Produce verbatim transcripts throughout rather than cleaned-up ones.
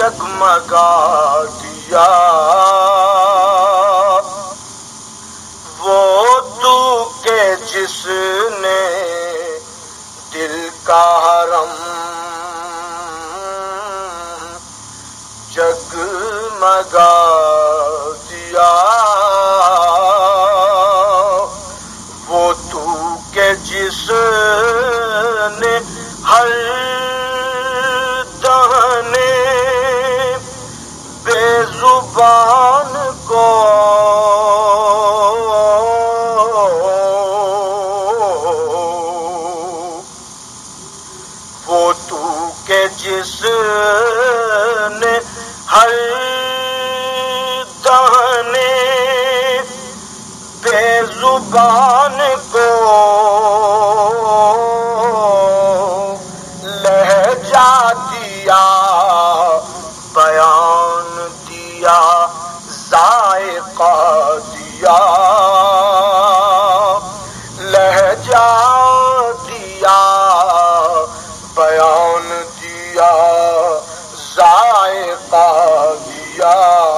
جگمگا دیا، وہ تو کہ جس نے دل کا حرم جگمگا دیا، وہ تو کہ جس نے ہر دہنے بے زبان کو وہ تو کہ جس نے ہر دہنے بے زبان کو لہجہ دیا، بیان دیا، ذائقہ دیا، لہجہ دیا، بیان دیا، ذائقہ دیا،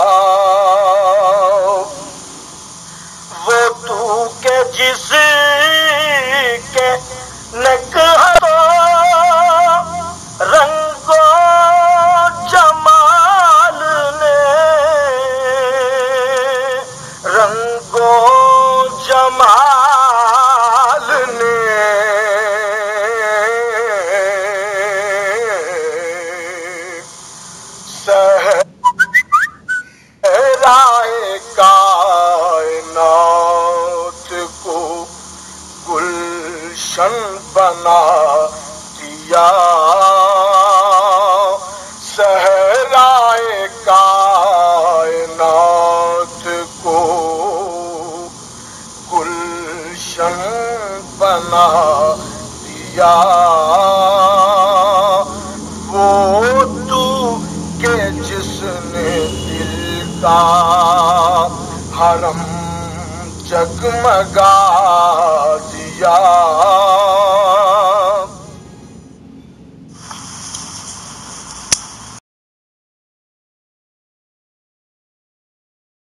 وہ تو کہ جس کے نکہت رنگ و جمال نے، رنگ و جمال نے صحرائے کائنات کو گلشن بنا دیا، صحرائے کائنات کو گلشن بنا دیا، وہ تو کہ جس نے دل کا حرم جگمگا دیا۔